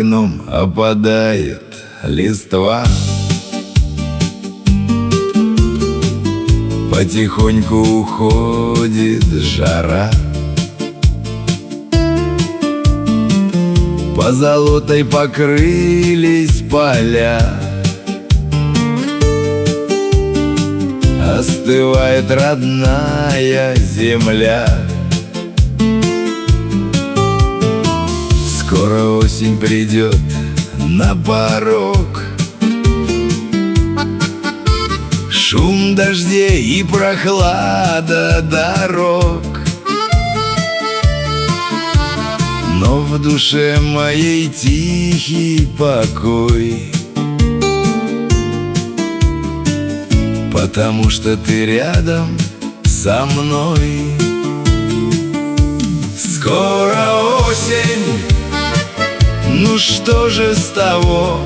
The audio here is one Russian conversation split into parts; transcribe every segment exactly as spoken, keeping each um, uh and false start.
окном опадает листва. Потихоньку уходит жара. Позолотой покрылись поля. Остывает родная земля. Скоро осень придет на порог. Шум дождей и прохлада дорог. Но в душе моей тихий покой, потому что ты рядом со мной. Скоро осень, ну что же с того?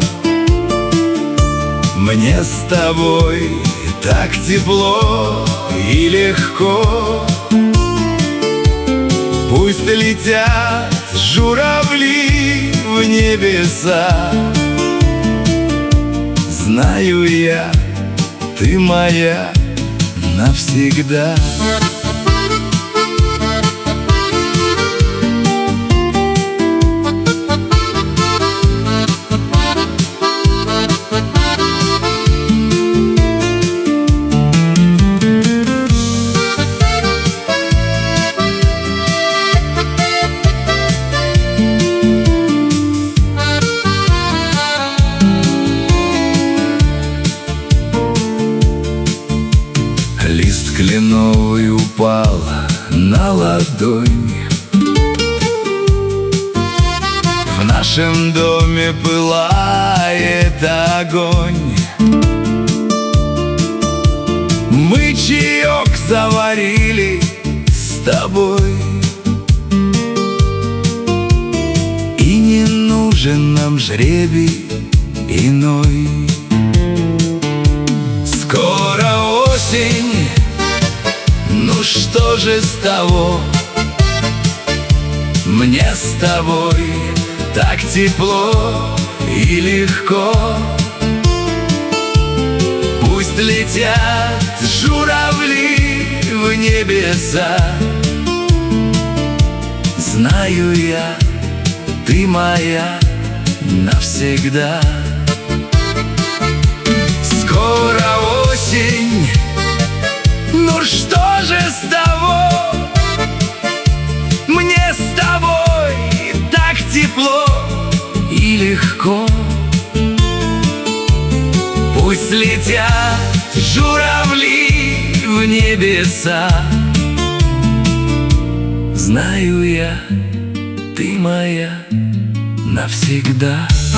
Мне с тобой так тепло и легко. Пусть летят журавли в небеса. Знаю я, ты моя навсегда. Лист кленовый упал на ладонь. В нашем доме пылает огонь. Мы чаек заварили с тобой, и не нужен нам жребий иной. Скоро осень, ну что же с того? Мне с тобой так тепло и легко. Пусть летят журавли в небеса. Знаю я, ты моя навсегда. Скоро осень, ну что же с того? Мне с тобой так тепло и легко. Пусть летят журавли в небеса. Знаю я, ты моя навсегда.